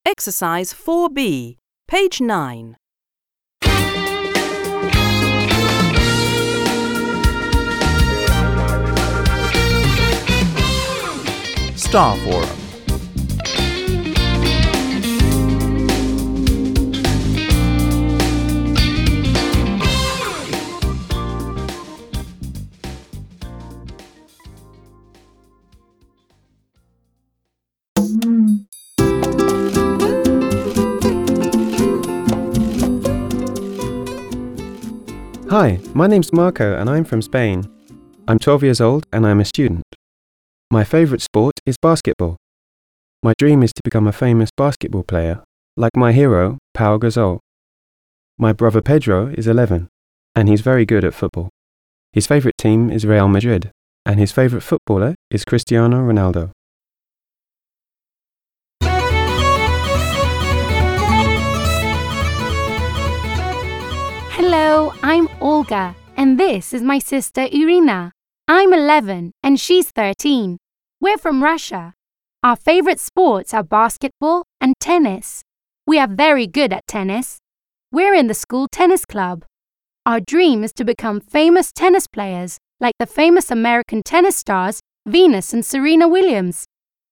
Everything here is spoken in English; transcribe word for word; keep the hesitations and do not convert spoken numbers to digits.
Exercise four B, page nine. Star Forum. Hi, my name's Marco and I'm from Spain. I'm twelve years old and I'm a student. My favourite sport is basketball. My dream is to become a famous basketball player, like my hero, Pau Gasol. My brother Pedro is eleven, and he's very good at football. His favourite team is Real Madrid, and his favourite footballer is Cristiano Ronaldo. Hello, I'm Olga, and this is my sister Irina. I'm eleven, and she's thirteen. We're from Russia. Our favorite sports are basketball and tennis. We are very good at tennis. We're in the school tennis club. Our dream is to become famous tennis players, like the famous American tennis stars Venus and Serena Williams.